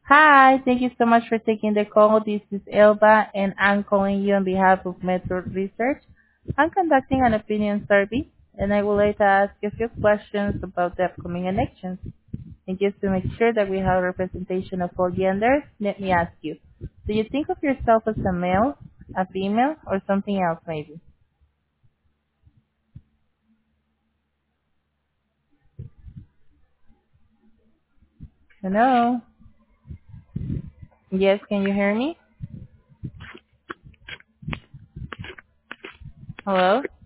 Hi, thank you so much for taking the call. This is Elba, and I'm calling you on behalf of Metro Research. I'm conducting an opinion survey, and I would like to ask you a few questions about the upcoming elections. And just to make sure that we have representation of all genders, let me ask you, do you think of yourself as a male, a female, or something else maybe? Hello? Yes, can you hear me? Hello?